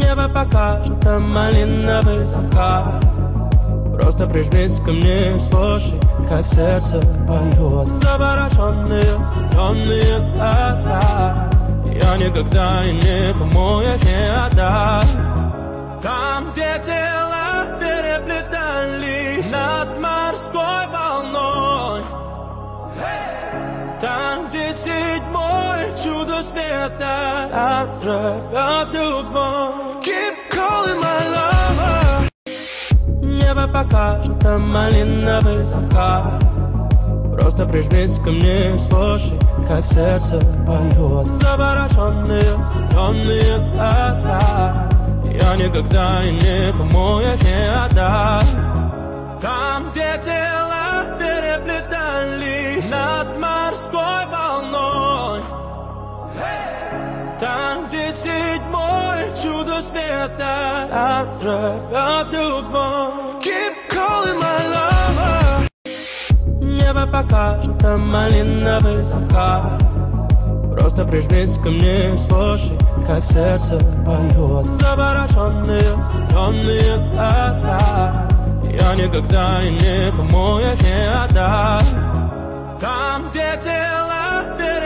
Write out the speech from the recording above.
Небо покажет, там малиновый закат. Просто прижмись ко мне и слушай, как сердце поет. Завороженные, темные глаза. Я никогда и никому их не отдам. Там, где тела переплетались над морской волной. Там, где седьмое чудо света отжигает любовь. Keep calling my lover. Небо покажет, там малиновый закат. Просто прижмись ко мне и слушай, как сердце поет. Завороженные, темные глаза. Я никогда и никому их не отдам. Там, где тела переплетались над морской волной. Там, где седьмое чудо света отжигает любовь. Keep calling my lover. Небо покажет, там малиновый закат. Просто прижмись ко мне и слушай, как сердце поет. Завороженные, темные глаза. Я никогда и никому их не отдам. Там, где тела